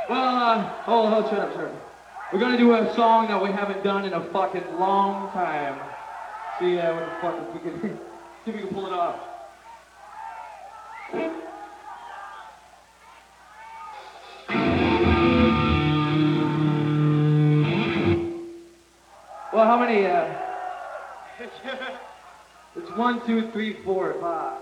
Shut up, shut up. We're gonna do a song that we haven't done in a fucking long time. See, what the fuck, if we can, see if we can pull it off. Well, how many, it's 1, 2, 3, 4, 5.